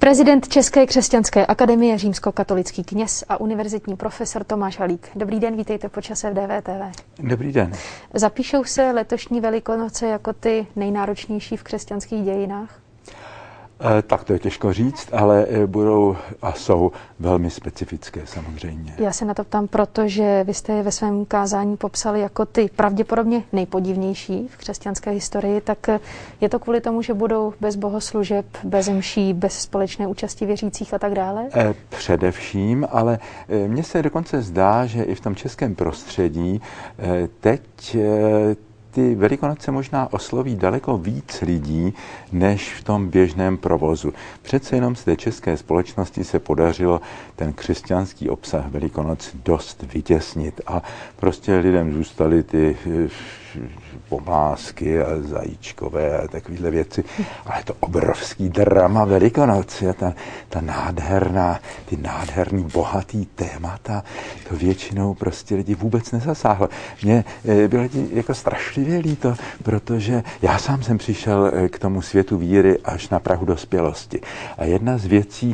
Prezident České křesťanské akademie, římskokatolický kněz a univerzitní profesor Tomáš Halík. Dobrý den, vítejte po čase v DVTV. Dobrý den. Zapíšou se letošní Velikonoce jako ty nejnáročnější v křesťanských dějinách? Tak to je těžko říct, ale budou a jsou velmi specifické samozřejmě. Já se na to ptám, protože vy jste je ve svém kázání popsali jako ty pravděpodobně nejpodivnější v křesťanské historii, tak je to kvůli tomu, že budou bez bohoslužeb, bez mší, bez společné účasti věřících a tak dále? Především, ale mně se dokonce zdá, že i v tom českém prostředí teď ty Velikonoce možná osloví daleko víc lidí, než v tom běžném provozu. Přece jenom z té české společnosti se podařilo ten křesťanský obsah Velikonoc dost vytěsnit a prostě lidem zůstaly ty pomlásky a zajíčkové a takovéhle věci. Ale je to obrovský drama Velikonoc, ta nádherná, ty nádherný, bohatý témata, to většinou prostě lidi vůbec nezasáhlo. Mně bylo jako strašlivě líto, protože já sám jsem přišel k tomu světu víry až na prahu dospělosti. A jedna z věcí,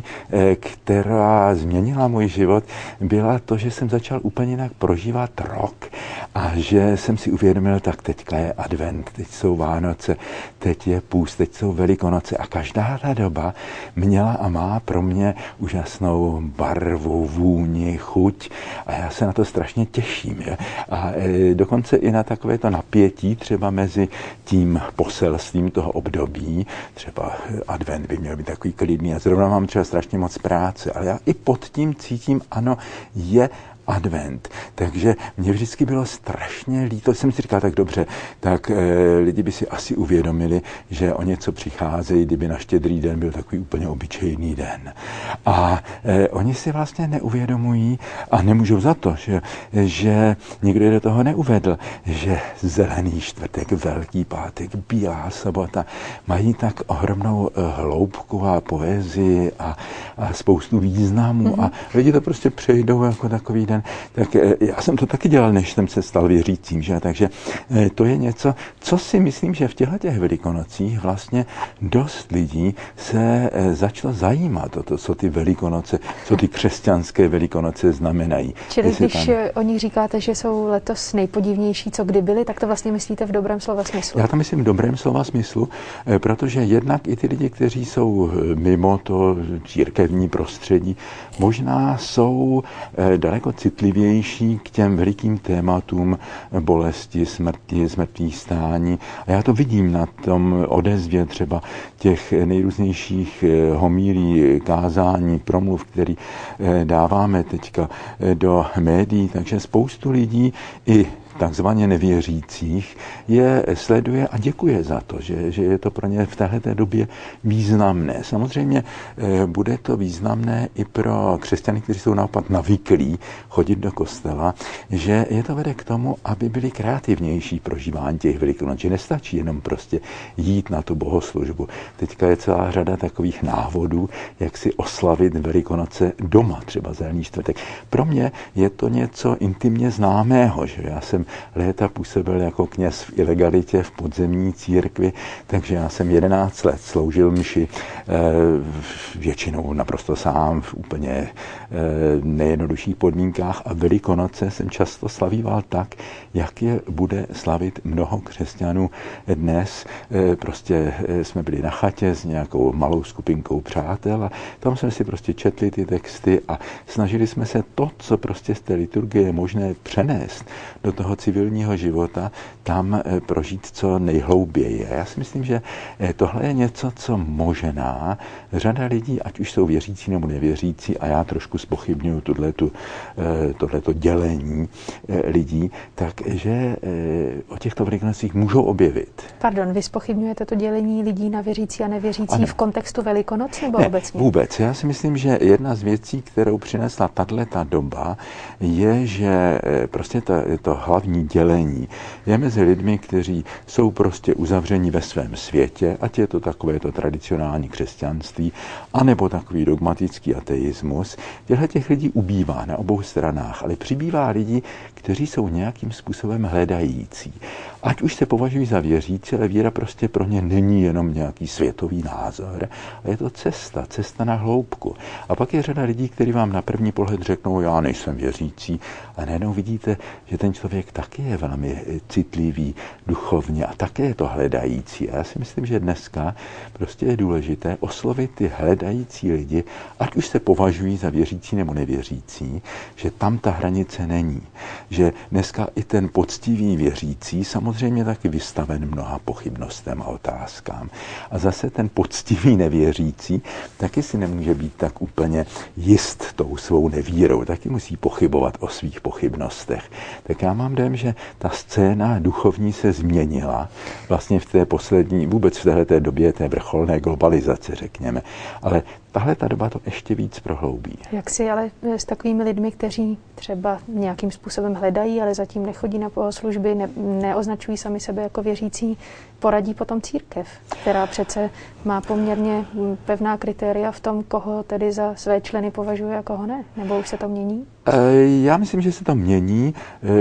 která změnila můj život, byla to, že jsem začal úplně jinak prožívat rok a že jsem si uvědomil, tak teďka je advent, teď jsou Vánoce, teď je půst, teď jsou Velikonoce a každá ta doba měla a má pro mě úžasnou barvu, vůni, chuť a já se na to strašně těším. Je? A dokonce i na takové to napětí třeba mezi tím poselstvím toho období, třeba advent by měl být takový klidný a zrovna mám třeba strašně moc práce, ale já i pod tím cítím, ano, je advent. Takže mě vždycky bylo strašně líto. Jsem si říkal, tak dobře, tak lidi by si asi uvědomili, že o něco přicházejí, kdyby na Štědrý den byl takový úplně obyčejný den. A oni si vlastně neuvědomují a nemůžou za to, že nikdo je do toho neuvedl, že Zelený čtvrtek, Velký pátek, Bílá sobota mají tak ohromnou hloubku a poezii a spoustu významů a lidi to prostě přejdou jako takový den. Tak já jsem to taky dělal, než jsem se stal věřícím, že? Takže to je něco, co si myslím, že v těchto Velikonocích vlastně dost lidí se začalo zajímat o to, co ty Velikonoce, co ty křesťanské Velikonoce znamenají. Čili když o nich říkáte, že jsou letos nejpodivnější, co kdy byly, tak to vlastně myslíte v dobrém slova smyslu? Já to myslím v dobrém slova smyslu, protože jednak i ty lidi, kteří jsou mimo to církevní prostředí, možná jsou daleko citlivější k těm velikým tématům bolesti, smrti, zmrtvých stání. A já to vidím na tom odezvě třeba těch nejrůznějších homílí, kázání, promluv, který dáváme teďka do médií. Takže spoustu lidí i takzvaně nevěřících je sleduje a děkuje za to, že je to pro ně v téhleté době významné. Samozřejmě bude to významné i pro křesťany, kteří jsou naopak navyklí chodit do kostela, že je to vede k tomu, aby byli kreativnější prožívání těch Velikonoc, že nestačí jenom prostě jít na tu bohoslužbu. Teďka je celá řada takových návodů, jak si oslavit Velikonoce doma, třeba Zelený čtvrtek. Pro mě je to něco intimně známého, že já jsem léta působil jako kněz v ilegalitě v podzemní církvi, takže já jsem 11 let sloužil mši většinou naprosto sám v úplně nejjednodušších podmínkách a Velikonoce jsem často slavíval tak, jak je bude slavit mnoho křesťanů dnes. Prostě jsme byli na chatě s nějakou malou skupinkou přátel a tam jsme si prostě četli ty texty a snažili jsme se to, co prostě z té liturgie je možné přenést do toho civilního života, tam prožít co nejhlouběji. A já si myslím, že tohle je něco, co možná řada lidí, ať už jsou věřící nebo nevěřící, a já trošku zpochybňuji tohleto dělení lidí, takže o těchto Velikonocích můžou objevit. Pardon, vy zpochybňujete to dělení lidí na věřící a nevěřící v kontextu Velikonoc nebo obecně? Vůbec. Já si myslím, že jedna z věcí, kterou přinesla tato doba, je, že prostě to hlavní hlavní dělení je mezi lidmi, kteří jsou prostě uzavření ve svém světě, ať je to takové to tradicionální křesťanství, anebo takový dogmatický ateismus. Těch lidí ubývá na obou stranách, ale přibývá lidí, kteří jsou nějakým způsobem hledající. Ať už se považují za věřící, ale víra prostě pro ně není jenom nějaký světový názor, a je to cesta na hloubku. A pak je řada lidí, kteří vám na první pohled řeknou, já nejsem věřící, a najednou vidíte, že ten člověk taky je velmi citlivý duchovně a také je to hledající. A já si myslím, že dneska prostě je důležité oslovit ty hledající lidi, ať už se považují za věřící nebo nevěřící, že tam ta hranice není. Že dneska i ten poctivý věřící samozřejmě taky vystaven mnoha pochybnostem a otázkám. A zase ten poctivý nevěřící taky si nemůže být tak úplně jist tou svou nevírou, taky musí pochybovat o svých pochybnostech. Tak já mám dojem, že ta scéna duchovní se změnila vlastně v té poslední, vůbec v téhleté době té vrcholné globalizace, řekněme. Ale tahle ta doba to ještě víc prohloubí. Jak si ale s takovými lidmi, kteří třeba nějakým způsobem hledají, ale zatím nechodí na bohoslužby, neoznačují sami sebe jako věřící, poradí potom církev, která přece má poměrně pevná kritéria v tom, koho tedy za své členy považuje a koho ne? Nebo už se to mění? Já myslím, že se to mění,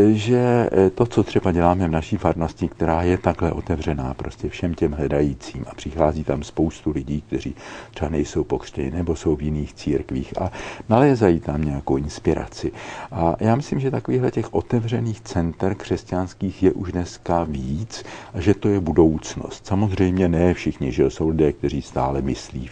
že to, co třeba děláme v naší farnosti, která je takhle otevřená prostě všem těm hledajícím a přichází tam spoustu lidí, kteří třeba nejsou pokřtěni nebo jsou v jiných církvích a nalézají tam nějakou inspiraci. A já myslím, že takovýchhle těch otevřených center křesťanských je už dneska víc a že to je budoucnost. Samozřejmě ne všichni, že jsou lidé, kteří stále myslí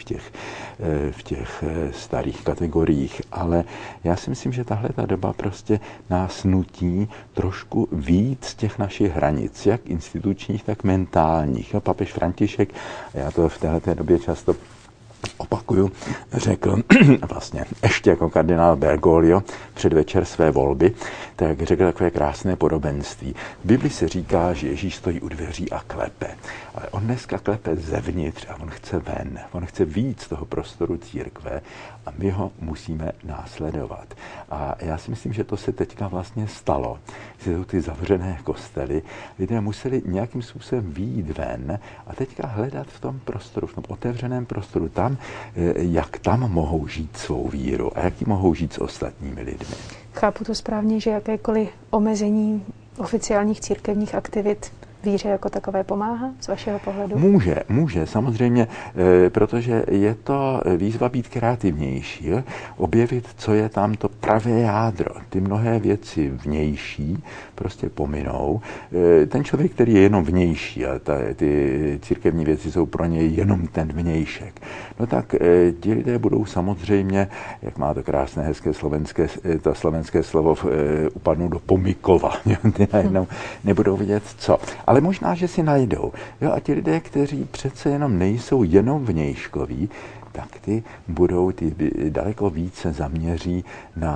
v těch starých kategoriích, ale já si myslím, že tahle ta doba prostě nás nutí trošku víc z těch našich hranic, jak institučních, tak mentálních. A papež František, a já to v téhleté době často opakuju, řekl vlastně ještě jako kardinál Bergoglio předvečer své volby, tak řekl takové krásné podobenství. V Bibli se říká, že Ježíš stojí u dveří a klepe. Ale on dneska klepe zevnitř a on chce ven. On chce víc toho prostoru církve a my ho musíme následovat. A já si myslím, že to se teďka vlastně stalo. Jsou ty zavřené kostely. Lidé museli nějakým způsobem vyjít ven a teďka hledat v tom prostoru, v tom otevřeném prostoru tam, jak tam mohou žít svou víru a jak ji mohou žít s ostatními lidmi. Chápu to správně, že jakékoliv omezení oficiálních církevních aktivit víře jako takové pomáhá z vašeho pohledu? Může, samozřejmě, protože je to výzva být kreativnější, objevit, co je tam to pravé jádro. Ty mnohé věci vnější prostě pominou. Ten člověk, který je jenom vnější a ty církevní věci jsou pro něj jenom ten vnějšek, no tak ti lidé budou samozřejmě, jak má to krásné, hezké slovenské slovo, upadnou do pomykova. Ty najednou nebudou vědět co. Ale možná, že si najdou. Jo, a ti lidé, kteří přece jenom nejsou jenom vnějškoví, tak ty daleko více zaměří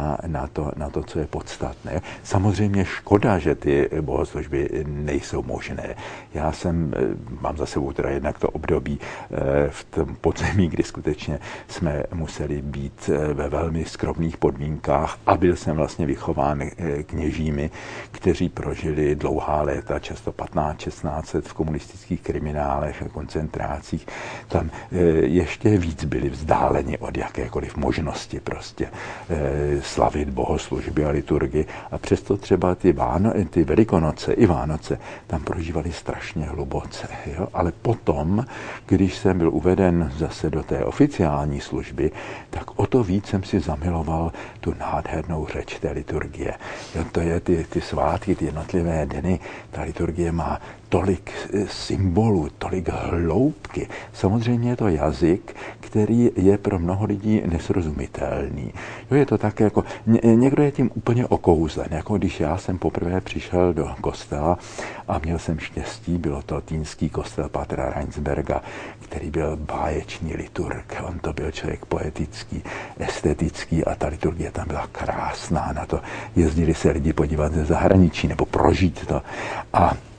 na to, co je podstatné. Samozřejmě škoda, že ty bohoslužby nejsou možné. Já mám za sebou teda jednak to období v tom podzemí, kdy skutečně jsme museli být ve velmi skromných podmínkách a byl jsem vlastně vychován kněžími, kteří prožili dlouhá léta, často 15-16 let v komunistických kriminálech a koncentrácích. Tam ještě víc byli vzdáleni od jakékoliv možnosti prostě slavit bohoslužby a liturgii. A přesto třeba ty Velikonoce i Vánoce tam prožívali strašně hluboce. Jo? Ale potom, když jsem byl uveden zase do té oficiální služby, tak o to víc jsem si zamiloval tu nádhernou řeč té liturgie. Jo? To je ty svátky, ty jednotlivé dny. Ta liturgie má tolik symbolů, tolik hloubky. Samozřejmě je to jazyk, který je pro mnoho lidí nesrozumitelný. Jo, je to tak jako, někdo je tím úplně okouzlen, jako když já jsem poprvé přišel do kostela a měl jsem štěstí, bylo to týnský kostel Pátra Reinsberga, který byl báječný liturg. On to byl člověk poetický, estetický a ta liturgie tam byla krásná. Na to jezdili se lidi podívat ze zahraničí nebo prožít to. A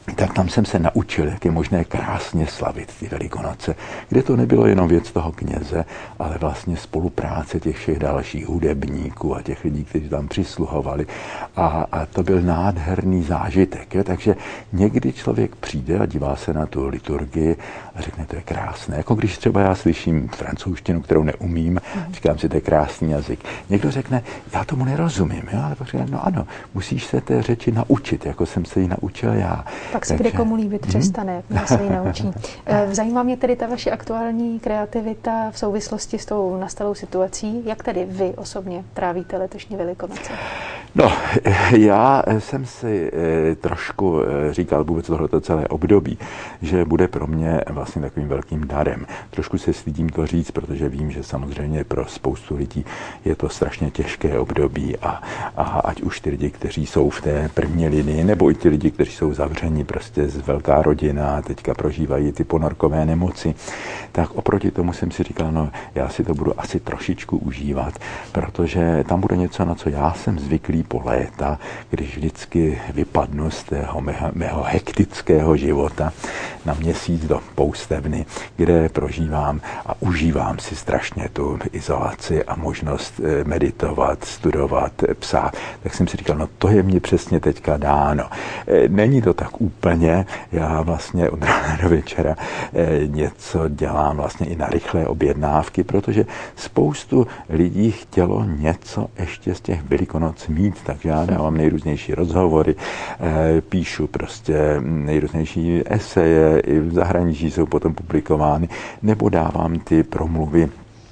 tak tam jsem se naučil, jak je možné krásně slavit ty Velikonoce, kde to nebylo jenom věc toho kněze, ale vlastně spolupráce těch všech dalších hudebníků a těch lidí, kteří tam přisluhovali. A to byl nádherný zážitek. Jo? Takže někdy člověk přijde a dívá se na tu liturgii a řekne, to je krásné. Jako když třeba já slyším francouzštinu, kterou neumím, říkám si, to je krásný jazyk. Někdo řekne, já tomu nerozumím, jo? Ale pak říkám, no ano, musíš se té řeči naučit, jako jsem se ji naučil já. Pak se kde komu líbit přestane, jak se ji naučí. Zajímá mě tedy ta vaše aktuální kreativita v souvislosti s tou nastalou situací. Jak tedy vy osobně trávíte letošní Velikonoce? No, já jsem si trošku říkal vůbec tohleto celé období, že bude pro mě vlastně takovým velkým darem. Trošku se stydím to říct, protože vím, že samozřejmě pro spoustu lidí je to strašně těžké období a ať už ty lidi, kteří jsou v té první linii, nebo i ty lidi, kteří jsou zavření prostě z velká rodina a teďka prožívají ty ponorkové nemoci, tak oproti tomu jsem si říkal, no já si to budu asi trošičku užívat, protože tam bude něco, na co já jsem zvyklý po léta, když vždycky vypadnu z tého mého hektického života na měsíc do poustevny, kde prožívám a užívám si strašně tu izolaci a možnost meditovat, studovat, psát. Tak jsem si říkal, no to je mně přesně teďka dáno. Není to tak úplně, já vlastně od rána do večera něco dělám vlastně i na rychlé objednávky, protože spoustu lidí chtělo něco ještě z těch Velikonoc mít, takže já dávám nejrůznější rozhovory, píšu prostě nejrůznější eseje, i v zahraničí jsou potom publikovány, nebo dávám ty promluvy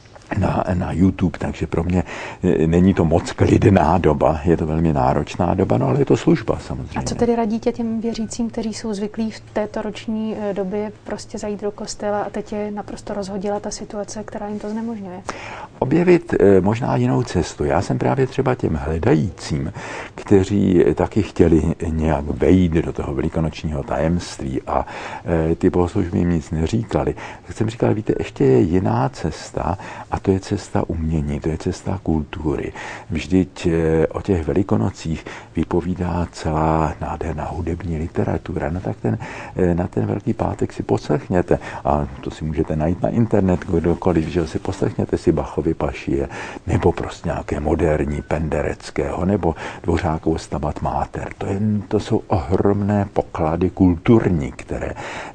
na YouTube, takže pro mě není to moc klidná doba, je to velmi náročná doba, no ale je to služba samozřejmě. A co tedy radíte těm věřícím, kteří jsou zvyklí v této roční době prostě zajít do kostela a teď je naprosto rozhodila ta situace, která jim to znemožňuje? Objevit možná jinou cestu. Já jsem právě třeba těm hledajícím, kteří taky chtěli nějak vejít do toho velikonočního tajemství a ty bohoslužby jim nic neříkali. Tak jsem říkal, víte, ještě je jiná cesta a to je cesta umění, to je cesta kultury. Vždyť o těch Velikonocích vypovídá celá nádherná hudební literatura. No tak na ten Velký pátek si poslechněte, a to si můžete najít na internet, kdokoliv, že si poslechněte si Bachovy pašie, nebo prostě nějaké moderní Pendereckého, nebo Dvořákovo Stabat Mater. To jsou ohromné poklady kulturní, které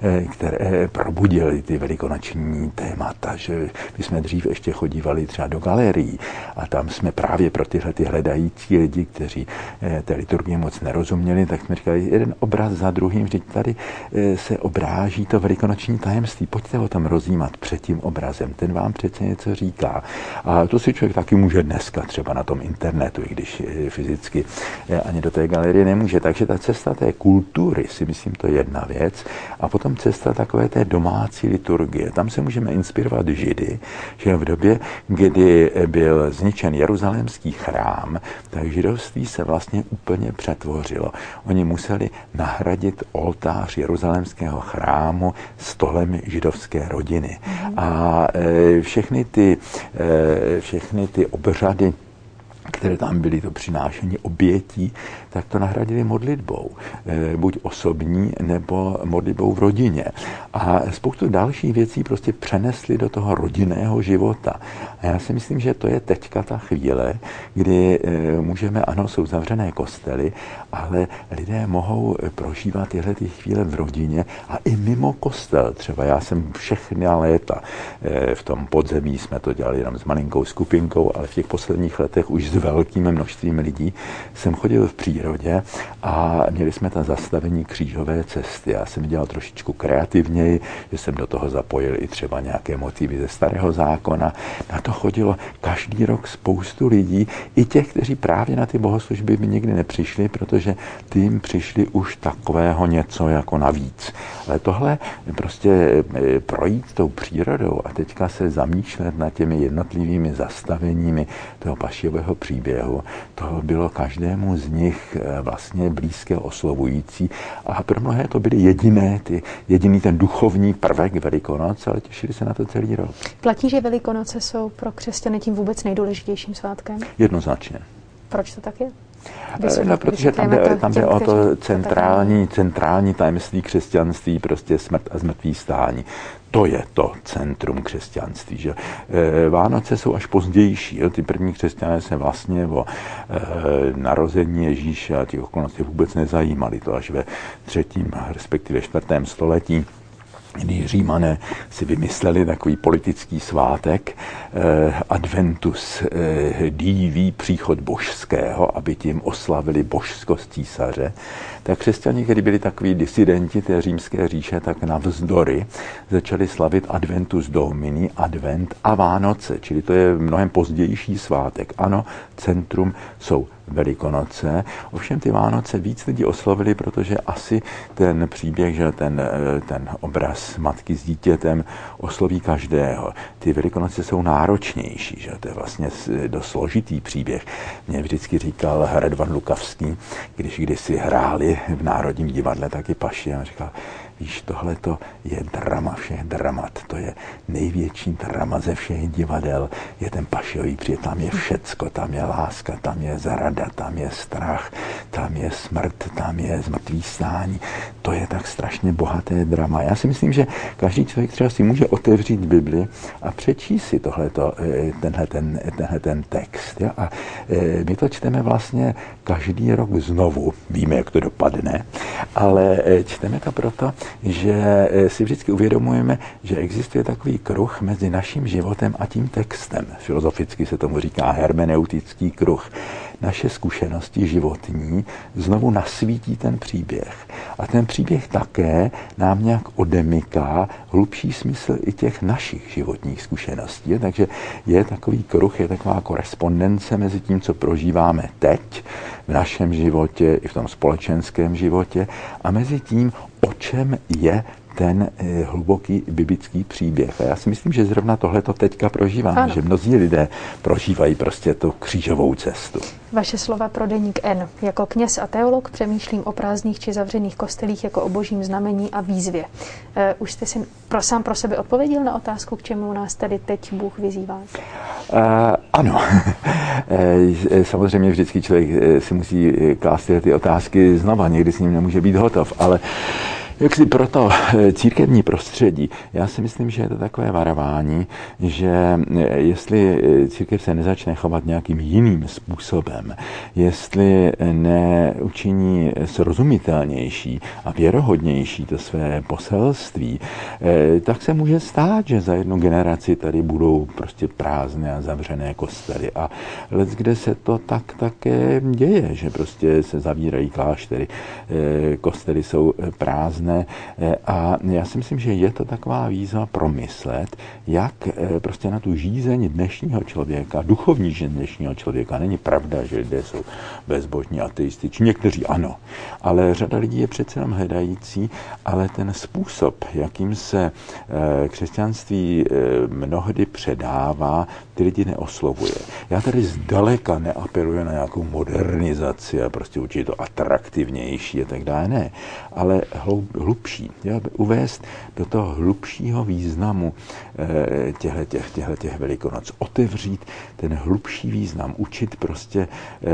probudily ty velikonoční témata, že my jsme dřív ještě chodívali třeba do galerií a tam jsme právě pro tyhle ty hledající lidi, kteří té liturgie moc nerozuměli, tak jsme říkali jeden obraz za druhým, vždyť tady se obráží to velikonoční tajemství. Pojďte ho tam rozjímat před tím obrazem, ten vám přece něco říká. A to si člověk taky může dneska třeba na tom internetu, i když fyzicky ani do té galerie nemůže. Takže ta cesta té kultury, si myslím, to je jedna věc. A potom cesta takové té domácí liturgie. Tam se můžeme inspirovat Židy, že v době, kdy byl zničen jeruzalémský chrám, tak židovství se vlastně úplně přetvořilo. Oni museli nahradit oltář jeruzalémského chrámu stolem židovské rodiny. A všechny ty obřady, které tam byly, to přinášení obětí, tak to nahradili modlitbou. Buď osobní, nebo modlitbou v rodině. A spoustu dalších věcí prostě přenesli do toho rodinného života. A já si myslím, že to je teďka ta chvíle, kdy můžeme, ano, jsou zavřené kostely, ale lidé mohou prožívat tyhle ty chvíle v rodině a i mimo kostel. Třeba já jsem všechny léta v tom podzemí jsme to dělali jenom s malinkou skupinkou, ale v těch posledních letech už s velkým množstvím lidí jsem chodil v přírodě a měli jsme tam zastavení křížové cesty. Já jsem dělal trošičku kreativněji, že jsem do toho zapojil i třeba nějaké motivy ze Starého zákona. Na to chodilo každý rok spoustu lidí, i těch, kteří právě na ty bohoslužby by nikdy nepřišli, protože ty jim přišli už takového něco jako navíc. Ale tohle prostě projít tou přírodou a teďka se zamýšlet nad těmi jednotlivými zastaveními toho pašiového příběhu, to bylo každému z nich vlastně blízké, oslovující a pro mnohé to byly jediný ten duchovní prvek Velikonoc, ale těšili se na to celý rok. Platí, že Velikonoce jsou pro křesťany tím vůbec nejdůležitějším svátkem? Jednoznačně. Proč to tak je? No, protože tam jde o to centrální tajemství křesťanství, prostě smrt a zmrtvý stání. To je to centrum křesťanství. Že? Vánoce jsou až pozdější. Jo? Ty první křesťané se vlastně o narození Ježíše a těch okolností vůbec nezajímali. To až ve 3., respektive 4. století, kdy Římané si vymysleli takový politický svátek Adventus Divi, příchod božského, aby tím oslavili božskost císaře, tak křesťané, kteří byli takový disidenti té římské říše, tak navzdory začali slavit Adventus Domini, advent a Vánoce, čili to je mnohem pozdější svátek. Ano, centrum jsou Velikonoce, ovšem ty Vánoce víc lidi oslovili, protože asi ten příběh, že ten obraz matky s dítětem osloví každého. Ty Velikonoce jsou náročnější, že to je vlastně dost složitý příběh. Mě vždycky říkal Radvan Lukavský, když kdysi hráli v Národním divadle taky Paši, a říkal, víš, tohleto je drama všech dramat, to je největší drama ze všech divadel, je ten Pašiový příběh, tam je všecko, tam je láska, tam je zrada, tam je strach, tam je smrt, tam je zmrtvý stání, to je tak strašně bohaté drama. Já si myslím, že každý člověk třeba si může otevřít Bibli a přečíst si tenhle ten text. Ja? A my to čteme vlastně každý rok znovu, víme, jak to dopadne, ale čteme to proto, že si vždycky uvědomujeme, že existuje takový kruh mezi naším životem a tím textem. Filozoficky se tomu říká hermeneutický kruh. Naše zkušenosti životní znovu nasvítí ten příběh. A ten příběh také nám nějak odemyká hlubší smysl i těch našich životních zkušeností. Takže je takový kruh, je taková korespondence mezi tím, co prožíváme teď v našem životě i v tom společenském životě a mezi tím, o čem je ten hluboký biblický příběh. A já si myslím, že zrovna tohleto teďka prožíváme, že mnozí lidé prožívají prostě tu křížovou cestu. Vaše slova pro deník N. Jako kněz a teolog přemýšlím o prázdných či zavřených kostelích jako o božím znamení a výzvě. Už jste si sám pro sebe odpověděl na otázku, k čemu nás tady teď Bůh vyzývá? Ano. Samozřejmě vždycky člověk si musí klást ty otázky znova, někdy s ním nemůže být hotov, ale jak si proto církevní prostředí, já si myslím, že je to takové varování, že jestli církev se nezačne chovat nějakým jiným způsobem, jestli neučiní srozumitelnější a věrohodnější to své poselství, tak se může stát, že za jednu generaci tady budou prostě prázdné a zavřené kostely. A leckde se to tak také děje, že prostě se zavírají kláštery, kostely jsou prázdné. A já si myslím, že je to taková výzva promyslet, jak prostě na tu žízeň dnešního člověka, duchovní žízeň dnešního člověka. Není pravda, že lidé jsou bezbožní, ateističní, někteří ano, ale řada lidí je přece jenom hledající, ale ten způsob, jakým se křesťanství mnohdy předává, ty lidi neoslovuje. Já tady zdaleka neapeluji na nějakou modernizaci a prostě určitě to atraktivnější a tak dále, ne, ale hlubší, uvést do toho hlubšího významu těchto Velikonoc, otevřít ten hlubší význam, učit prostě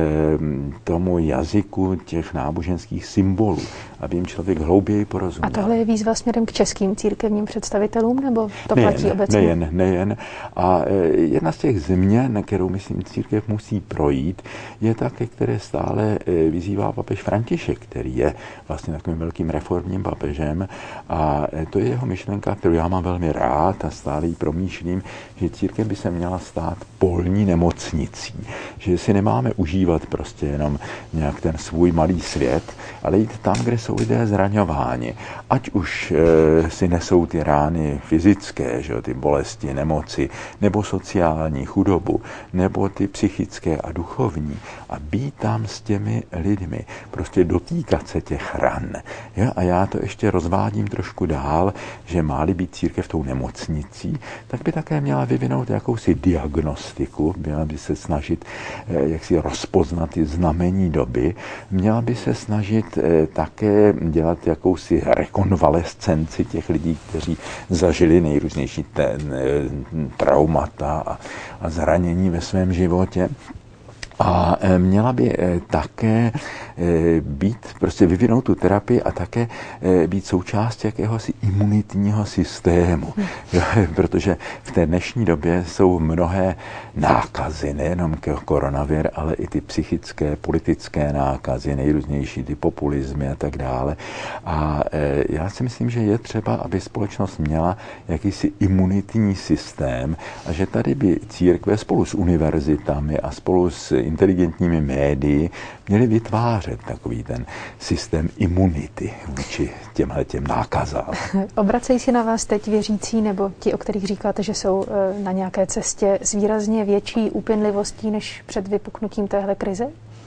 tomu jazyku těch náboženských symbolů, aby jim člověk hlouběji porozuměl. A tohle je výzva směrem k českým církevním představitelům, nebo to platí obecně? Nejen. A jedna z těch změn, kterou, myslím, církev musí projít, je také, které stále vyzývá papež František, který je vlastně takovým velkým reformním papežem. A to je jeho myšlenka, kterou já mám velmi rád a stále ji promýšlím, že církev by se měla stát polní nemocnicí. Že si nemáme užívat prostě jenom nějak ten svůj malý svět, ale jít tam, kde jsou lidé zraňováni. Ať už si nesou ty rány fyzické, že, ty bolesti, nemoci, nebo sociální chudobu, nebo ty psychické a duchovní. A být tam s těmi lidmi, prostě dotýkat se těch ran. Jo? A já to ještě rozvádím trošku dál, že má-li být církev tou nemocnicí, tak by také měla vyvinout jakousi diagnostiku, měla by se snažit jak si rozpoznat ty znamení doby, měla by se snažit také dělat jakousi rekonvalescenci těch lidí, kteří zažili nejrůznější traumata a zranění ve svém životě. A měla by také být, prostě vyvinout tu terapii a také být součástí jakéhosi imunitního systému. Protože v té dnešní době jsou mnohé nákazy, nejenom koronavir, ale i ty psychické, politické nákazy, nejrůznější ty populizmy a tak dále. A já si myslím, že je třeba, aby společnost měla jakýsi imunitní systém a že tady by církve spolu s univerzitami a spolu s inteligentními médii měli vytvářet takový ten systém imunity vůči těmhletěm nákazám. Obracejí si na vás teď věřící nebo ti, o kterých říkáte, že jsou na nějaké cestě s výrazně větší úpěnlivostí než před vypuknutím téhle krize?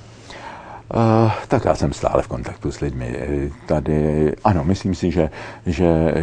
Tak já jsem stále v kontaktu s lidmi. Tady, ano, myslím si, že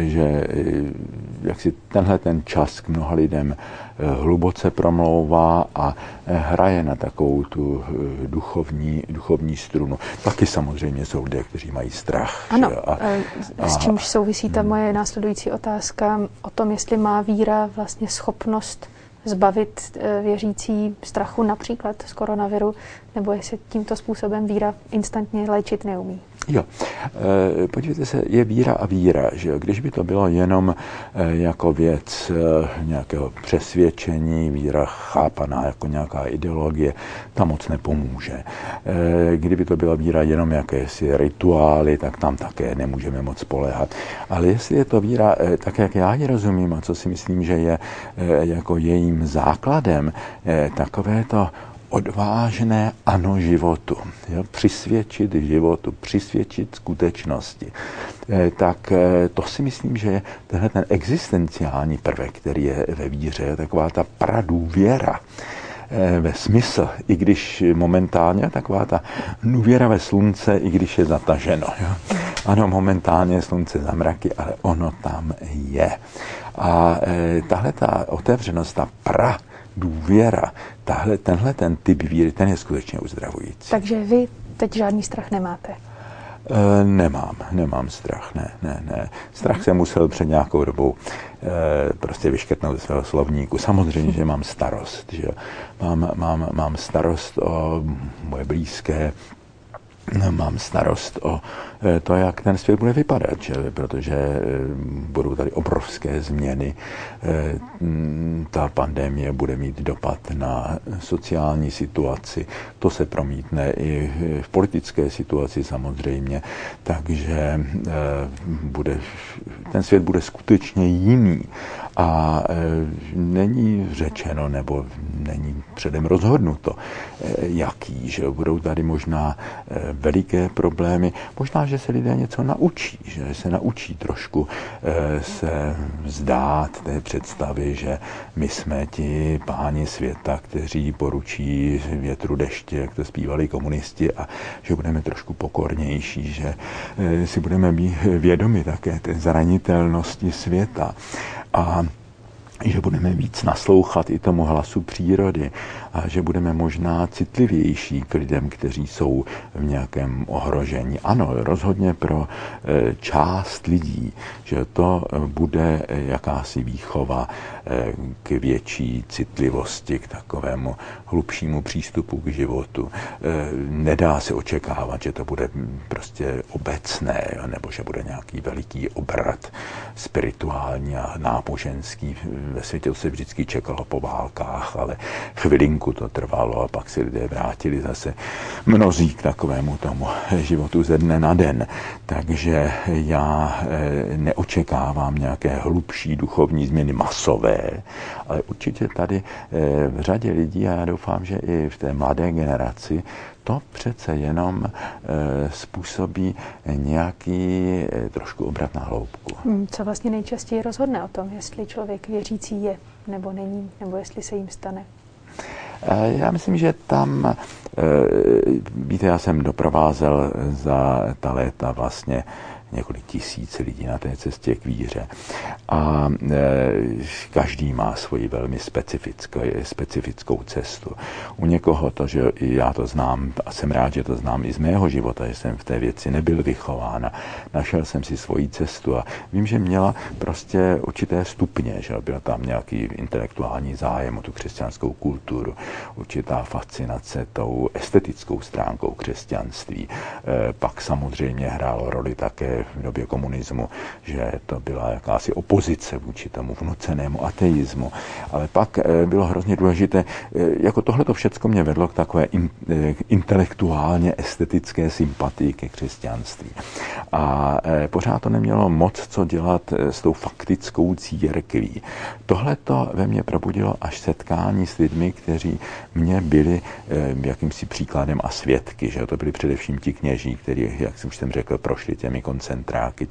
jak si tenhle ten čas k mnoha lidem hluboce promlouvá a hraje na takovou tu duchovní strunu. Taky samozřejmě jsou lidé, kteří mají strach. Ano, s čímž souvisí ta moje následující otázka o tom, jestli má víra vlastně schopnost zbavit věřící strachu například z koronaviru, nebo jestli tímto způsobem víra instantně léčit neumí. Jo, podívejte se, je víra a víra, že když by to bylo jenom jako věc nějakého přesvědčení, víra chápaná jako nějaká ideologie, ta moc nepomůže. Kdyby to byla víra jenom jakési rituály, tak tam také nemůžeme moc spoléhat. Ale jestli je to víra, tak jak já ji rozumím a co si myslím, že je jako jejím základem, takové to odvážné ano životu, jo? Přisvědčit životu, přisvědčit skutečnosti. Tak to si myslím, že je tenhle ten existenciální prvek, který je ve víře, taková ta pradůvěra ve smysl, i když momentálně, taková ta důvěra ve slunce, i když je zataženo. Jo? Ano, momentálně slunce za mraky, ale ono tam je. A tahle ta otevřenost, ta důvěra, tenhle ten typ víry, ten je skutečně uzdravující. Takže vy teď žádný strach nemáte? Nemám strach, ne. Strach jsem musel před nějakou dobou prostě vyškrtnout ze svého slovníku. Samozřejmě, že mám starost, že mám starost o moje blízké, mám starost o to, jak ten svět bude vypadat, že? Protože budou tady obrovské změny. Ta pandemie bude mít dopad na sociální situaci, to se promítne i v politické situaci samozřejmě, takže ten svět bude skutečně jiný. A není řečeno, nebo není předem rozhodnuto, jaký, že budou tady možná veliké problémy, možná, že se lidé něco naučí, že se naučí trošku se vzdát té představy, že my jsme ti páni světa, kteří poručí větru deště, jak to zpívali komunisti, a že budeme trošku pokornější, že si budeme být vědomi také té zranitelnosti světa. A že budeme víc naslouchat i tomu hlasu přírody a že budeme možná citlivější k lidem, kteří jsou v nějakém ohrožení. Ano, rozhodně pro část lidí, že to bude jakási výchova k větší citlivosti, k takovému hlubšímu přístupu k životu. Nedá se očekávat, že to bude prostě obecné, nebo že bude nějaký veliký obrat spirituální a náboženský. Ve světě se vždycky čekalo po válkách, ale chvilinku to trvalo a pak se lidé vrátili zase mnozí k takovému tomu životu ze dne na den. Takže já neočekávám nějaké hlubší duchovní změny masové, ale určitě tady v řadě lidí, a já doufám, že i v té mladé generaci, to přece jenom způsobí nějaký trošku obrat na hloubku. Co vlastně nejčastěji rozhodne o tom, jestli člověk věřící je nebo není, nebo jestli se jim stane? Já myslím, že tam, víte, já jsem doprovázel za ta léta vlastně několik tisíc lidí na té cestě k víře. A každý má svoji velmi specifickou cestu. U někoho to, že já to znám a jsem rád, že to znám i z mého života, že jsem v té věci nebyl vychován a našel jsem si svoji cestu a vím, že měla prostě určité stupně, že byl tam nějaký intelektuální zájem o tu křesťanskou kulturu, určitá fascinace tou estetickou stránkou křesťanství. Pak samozřejmě hrálo roli také v době komunismu, že to byla jakási opozice vůči tomu vnucenému ateismu. Ale pak bylo hrozně důležité, jako tohleto všecko mě vedlo k takové intelektuálně estetické sympatii ke křesťanství. A pořád to nemělo moc co dělat s tou faktickou církví. Tohleto ve mně probudilo až setkání s lidmi, kteří mě byli jakýmsi příkladem a svědky, že to byli především ti kněží, kteří, jak už jsem řekl, prošli těmi koncentráky,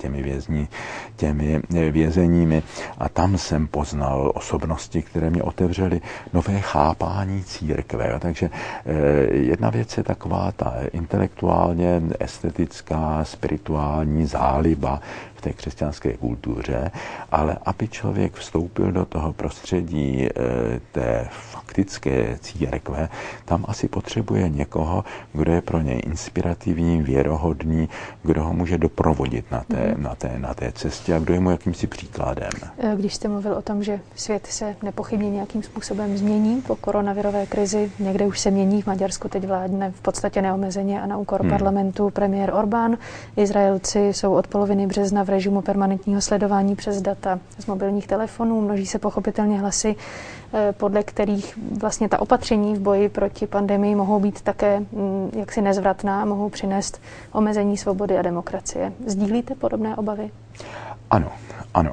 těmi vězeními a tam jsem poznal osobnosti, které mě otevřely nové chápání církve. Takže jedna věc je taková ta intelektuálně estetická, spirituální záliba v té křesťanské kultuře, ale aby člověk vstoupil do toho prostředí té faktické církve, tam asi potřebuje někoho, kdo je pro něj inspirativní, věrohodný, kdo ho může doprovodit na té cestě a kdo je mu jakýmsi příkladem. Když jste mluvil o tom, že svět se nepochybně nějakým způsobem změní po koronavirové krizi, někde už se mění, v Maďarsku teď vládne v podstatě neomezeně a na úkor parlamentu premiér Orbán. Izraelci jsou od poloviny března v režimu permanentního sledování přes data z mobilních telefonů. Množí se pochopitelně hlasy, podle kterých vlastně ta opatření v boji proti pandemii mohou být také jaksi nezvratná a mohou přinést omezení svobody a demokracie. Sdílíte podobné obavy? Ano.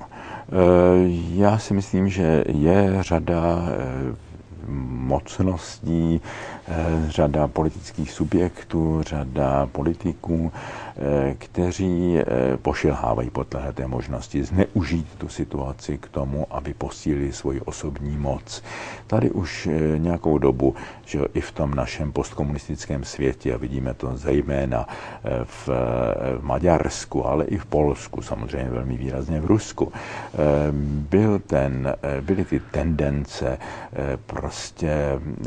Já si myslím, že je řada mocností, řada politických subjektů, řada politiků, kteří pošilhávají po této možnosti zneužít tu situaci k tomu, aby posílili svoji osobní moc. Tady už nějakou dobu, že i v tom našem postkomunistickém světě, a vidíme to zejména v Maďarsku, ale i v Polsku, samozřejmě velmi výrazně v Rusku, byly ty tendence prostě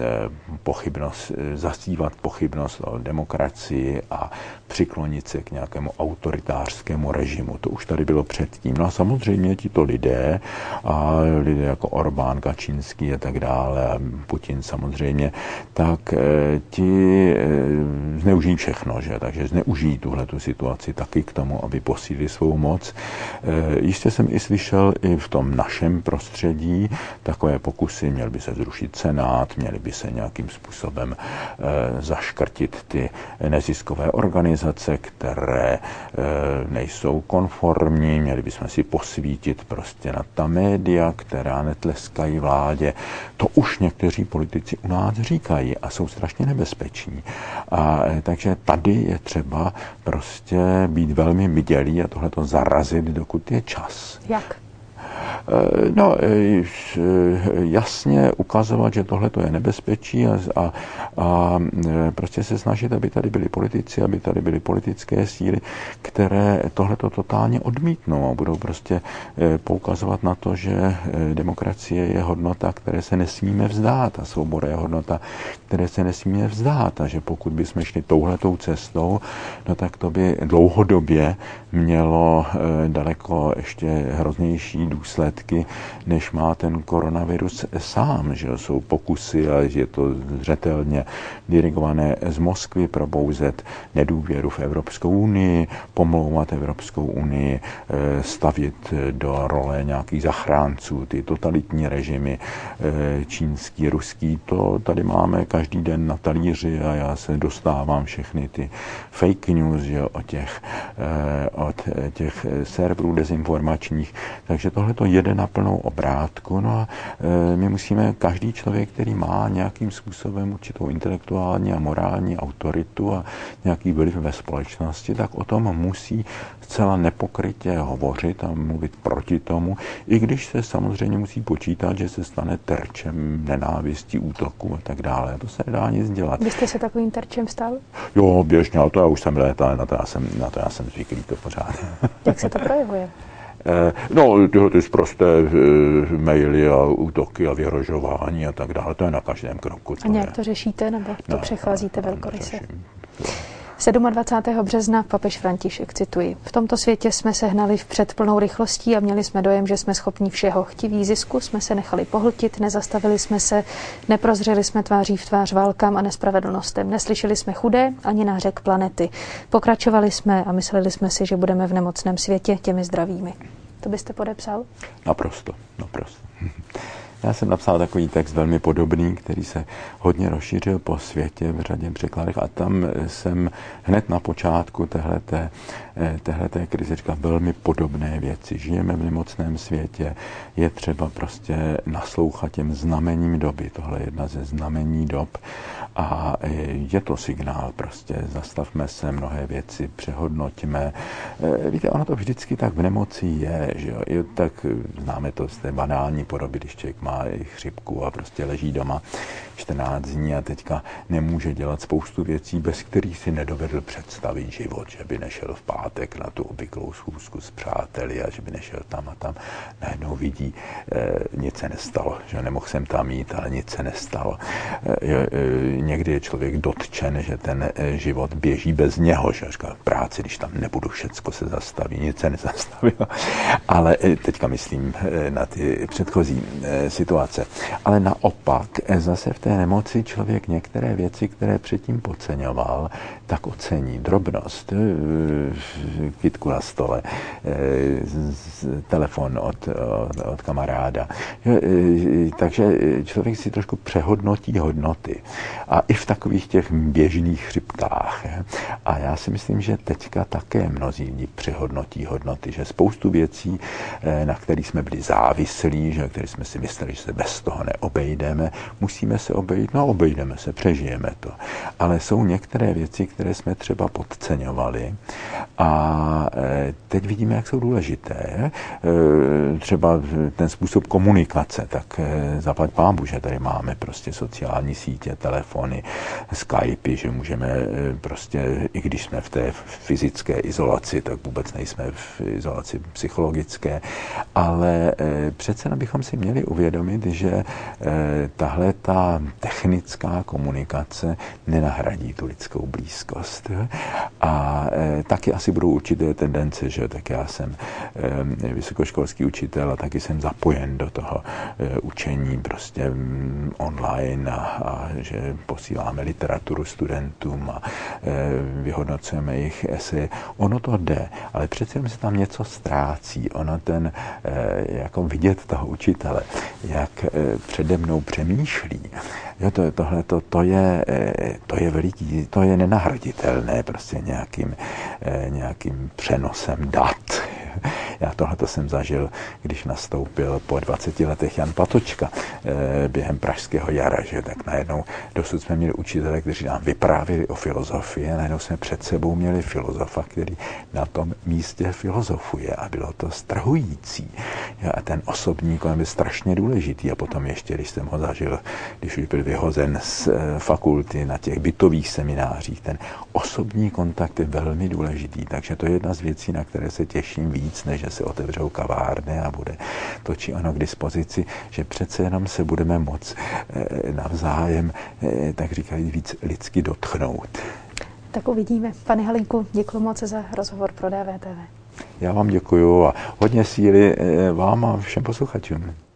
zasívat pochybnost o demokracii a přiklonit se k nějakému autoritářskému režimu. To už tady bylo předtím. No a samozřejmě tito lidé, a lidé jako Orbán, Kačínský a tak dále, a Putin samozřejmě, tak ti zneužijí všechno, že? Takže zneužijí tuhletu situaci taky k tomu, aby posílili svou moc. Jistě jsem i slyšel i v tom našem prostředí takové pokusy, měl by se zrušit Senát, měli by se nějakým způsobem zaškrtit ty neziskové organizace, které nejsou konformní, měli bychom si posvítit prostě na ta média, která netleskají vládě. To už někteří politici u nás říkají a jsou strašně nebezpeční. Takže tady je třeba prostě být velmi bdělý a tohleto zarazit, dokud je čas. Jak? No, jasně ukazovat, že tohle je nebezpečí a prostě se snažit, aby tady byli politici, aby tady byly politické síly, které tohleto totálně odmítnou a budou prostě poukazovat na to, že demokracie je hodnota, které se nesmíme vzdát a svoboda je hodnota, které se nesmíme vzdát a že pokud bychom šli touhletou cestou, no tak to by dlouhodobě mělo daleko ještě hroznější důsledky, než má ten koronavirus sám, že jsou pokusy a je to zřetelně dirigované z Moskvy probouzet nedůvěru v Evropskou unii, pomlouvat Evropskou unii, stavět do role nějakých zachránců, ty totalitní režimy, čínský, ruský, to tady máme každý den na talíři a já se dostávám všechny ty fake news, že, od těch serverů dezinformačních. Takže tohle to je jde na plnou obrátku. No a my musíme, každý člověk, který má nějakým způsobem určitou intelektuální a morální autoritu a nějaký vliv ve společnosti, tak o tom musí zcela nepokrytě hovořit a mluvit proti tomu, i když se samozřejmě musí počítat, že se stane terčem nenávistí, útoku a tak dále. To se nedá nic dělat. Vy jste se takovým terčem stal? Jo, běžně, ale to já už jsem léta, na to já jsem zvyklý to pořád. Jak se to projevuje? No, tyhle ty sprosté maily a útoky a vyhrožování a tak dále, to je na každém kroku. A nějak to řešíte, nebo to přecházíte velkoryse? 27. března papež František, cituji: v tomto světě jsme se hnali vpřed plnou rychlostí a měli jsme dojem, že jsme schopni všeho. Chtiví zisku jsme se nechali pohltit, nezastavili jsme se, neprozřeli jsme tváří v tvář válkám a nespravedlnostem. Neslyšeli jsme chudé ani nářek planety. Pokračovali jsme a mysleli jsme si, že budeme v nemocném světě těmi zdravými. To byste podepsal? Naprosto. Já jsem napsal takový text velmi podobný, který se hodně rozšířil po světě v řadě překladech a tam jsem hned na počátku téhleté krize říkal velmi podobné věci. Žijeme v nemocném světě, je třeba prostě naslouchat těm znamením doby. Tohle je jedna ze znamení dob a je to signál prostě. Zastavme se, mnohé věci přehodnoťme. Víte, ono to vždycky tak v nemoci je, že jo? Tak známe to z té banální podoby, když člověk má chřipku a prostě leží doma 14 dní a teďka nemůže dělat spoustu věcí, bez kterých si nedovedl představit život, že by nešel v pátek na tu obvyklou schůzku s přáteli a že by nešel tam a tam. Najednou vidí, nic se nestalo, že nemohl jsem tam jít, ale nic se nestalo. Někdy je člověk dotčen, že ten život běží bez něho, že říká, v práci, když tam nebudu, všecko se zastaví, nic se nezastavilo. Ale teďka myslím na ty předchozí situace. Ale naopak, zase v té nemoci člověk některé věci, které předtím podceňoval, tak ocení. Drobnost, kytku na stole, telefon od kamaráda. Takže člověk si trošku přehodnotí hodnoty. A i v takových těch běžných chřipkách. A já si myslím, že teďka také mnozí lidi přehodnotí hodnoty, že spoustu věcí, na kterých jsme byli závislí, že které jsme si mysleli, že se bez toho neobejdeme, musíme se obejít, no obejdeme se, přežijeme to. Ale jsou některé věci, které jsme třeba podceňovali a teď vidíme, jak jsou důležité. Třeba ten způsob komunikace, tak zaplať pánbůh, že tady máme prostě sociální sítě, telefony, Skypey, že můžeme prostě, i když jsme v té fyzické izolaci, tak vůbec nejsme v izolaci psychologické, ale přece bychom si měli uvědomit, že tahle ta technická komunikace nenahradí tu lidskou blízkost. A taky asi budou určité tendence, že tak já jsem vysokoškolský učitel a taky jsem zapojen do toho učení prostě online a že posíláme literaturu studentům a vyhodnocujeme jejich eseje. Ono to jde, ale přece se tam něco ztrácí. Ono jako vidět toho učitele, jak přede mnou přemýšlí. Jo, to je veliký, to je nenahraditelné prostě nějakým přenosem dat. Já tohleto jsem zažil, když nastoupil po 20 letech Jan Patočka během pražského jara, že tak najednou dosud jsme měli učitele, kteří nám vyprávěli o filozofii a najednou jsme před sebou měli filozofa, který na tom místě filozofuje a bylo to strhující. A ten osobní kolem byl strašně důležitý a potom ještě, když jsem ho zažil, když už byl vyhozen z fakulty na těch bytových seminářích, ten osobní kontakt je velmi důležitý, takže to je jedna z věcí, na které se těším víc, než že se otevřou kavárny a bude to či ono k dispozici, že přece jenom se budeme moc navzájem, tak říkají, víc lidsky dotknout. Tak uvidíme. Pane Halinku, děkuji moc za rozhovor pro DVTV. Já vám děkuju a hodně síly vám a všem posluchačům.